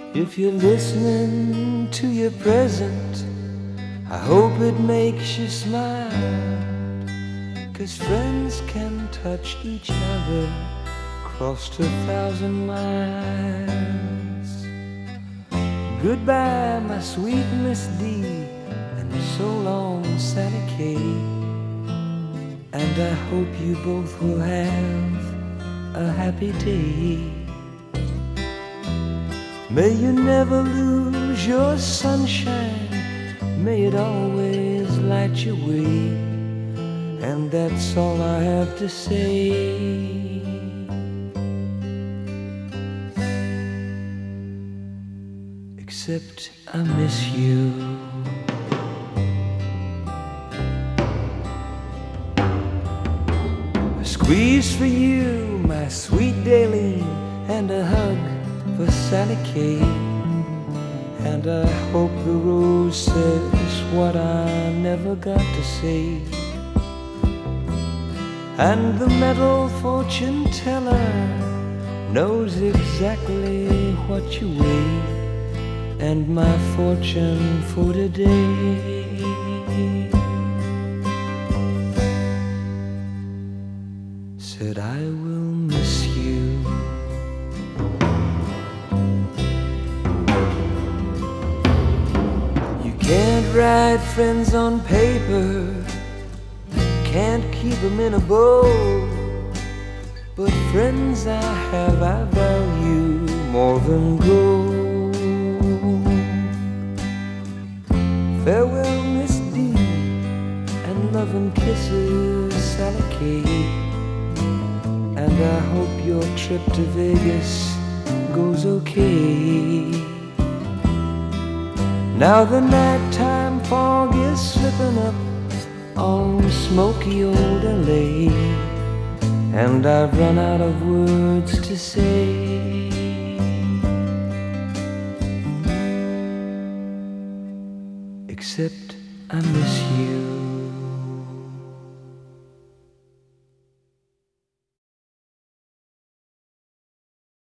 If you're listening to your present, I hope it makes you smile. 'Cause friends can touch each other across 1,000 miles. Goodbye, my sweet Miss D, and so long, Sally Kay. And I hope you both will have a happy day. May you never lose your sunshine, may it always light your way. And that's all I have to say. Except I miss you. A squeeze for you, my sweet Daleen, and a hug for Sally Kay. And I hope the rose says what I never got to say. And the metal fortune teller knows exactly what you weigh. And my fortune for today. Said I will miss you. You can't write friends on paper, can't keep them in a bow. But friends I have I value more than gold. Farewell, Miss D, and love and kisses, Sally Kay. And I hope your trip to Vegas goes okay. Now the nighttime fog is slipping up on smoky old LA, and I've run out of words to say. Except I miss you.